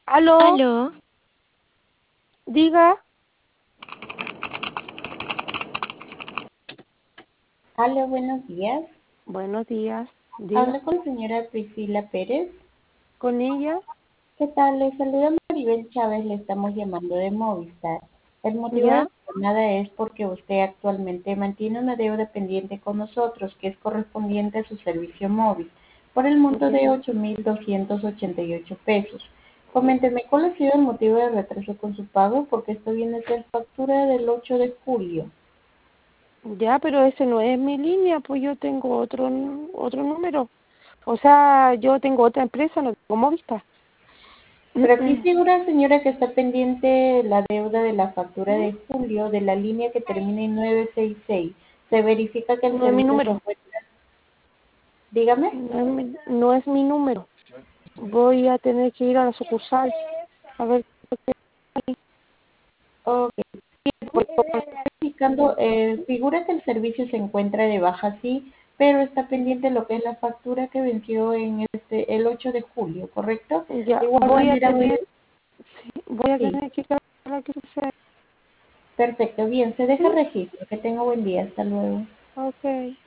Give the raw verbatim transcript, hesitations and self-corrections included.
Aló, Aló, diga. Hola, buenos días. Buenos días, diga. Hablo con la señora Priscila Pérez. ¿Con ella? ¿Qué tal? Le saluda Maribel Chávez, le estamos llamando de Movistar. El motivo de ¿Ya? la llamada es porque usted actualmente mantiene una deuda pendiente con nosotros que es correspondiente a su servicio móvil por el monto ¿Ya? de ocho mil doscientos ochenta y ocho pesos. Coménteme, ¿cuál ha sido el motivo de retraso con su pago? Porque esto viene a ser factura del ocho de julio. Ya, pero ese no es mi línea, pues yo tengo otro nu- otro número. O sea, yo tengo otra empresa, no tengo Movistar. Pero aquí figura, señora, que está pendiente la deuda de la factura de julio de la línea que termina en nueve seis seis. Se verifica que el No es mi servicio se número. encuentra. Dígame. No es mi, no es mi número. Voy a tener que ir a la sucursal a ver. Ok. Porque como está indicando, eh, figura que el servicio se encuentra de baja, sí, pero está pendiente lo que es la factura que venció en este, el ocho de julio, ¿correcto? Ya, De igual voy a manera, voy tener, a... sí, voy a Sí, tener que ir a la que sucede. perfecto, bien, se deja ¿Sí? registro. Que tenga buen día, hasta luego. Ok.